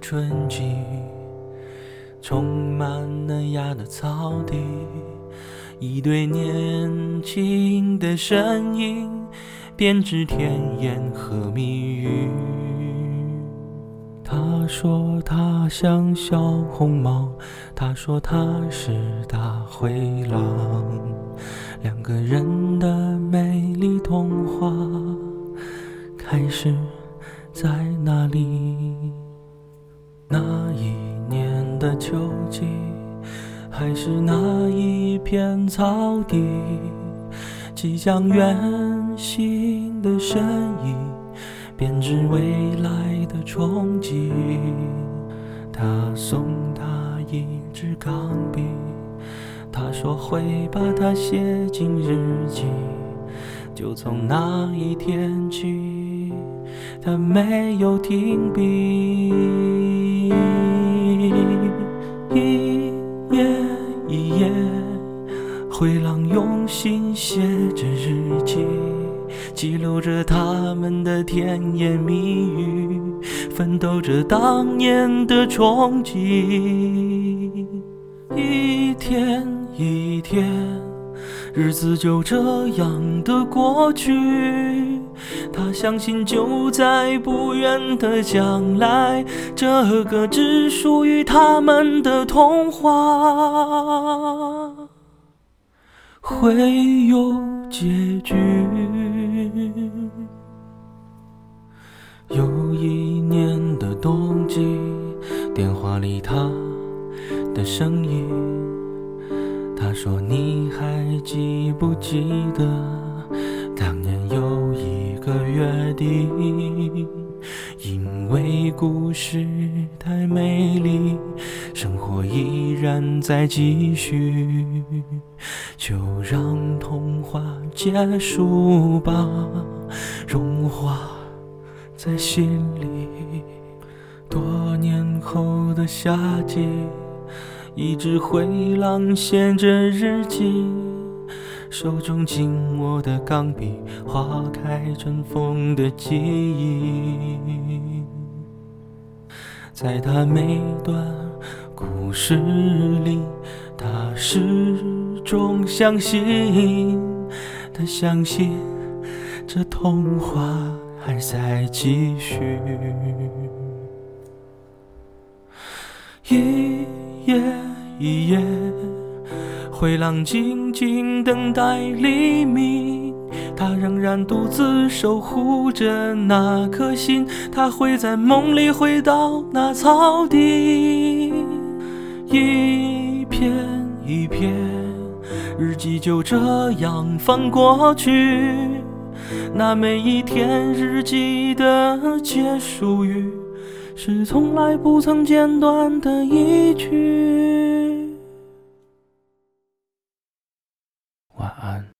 春季，充满嫩芽的草地，一对年轻的身影编织甜言和蜜语。他说他像小红帽，他说他是大灰狼，两个人的美丽童话开始在哪里？那一年的秋季，还是那一片草地，即将远行的身影编织未来的憧憬。他送他一支钢笔，他说会把它写进日记。就从那一天起，他没有停笔。一页一页，灰狼用心写着日记，记录着他们的甜言蜜语，奋斗着当年的憧憬。一天一天，日子就这样的过去，他相信就在不远的将来，这个只属于他们的童话会有结局。有一年的冬季，电话里他的声音，他说你还记不记得当年有一个约定，因为故事太美丽，生活依然在继续，就让童话结束吧，融化在心里。多年后的夏季，一只灰狼写着日记，手中紧握的钢笔划开尘封的记忆。在他每段故事里，他始终相信，他相信这童话还在继续。一夜一夜，灰狼静静等待黎明，他仍然独自守护着那颗心，他会在梦里回到那草地。一篇一篇日记就这样翻过去，那每一天日记的结束语，是从来不曾间断的一句晚安。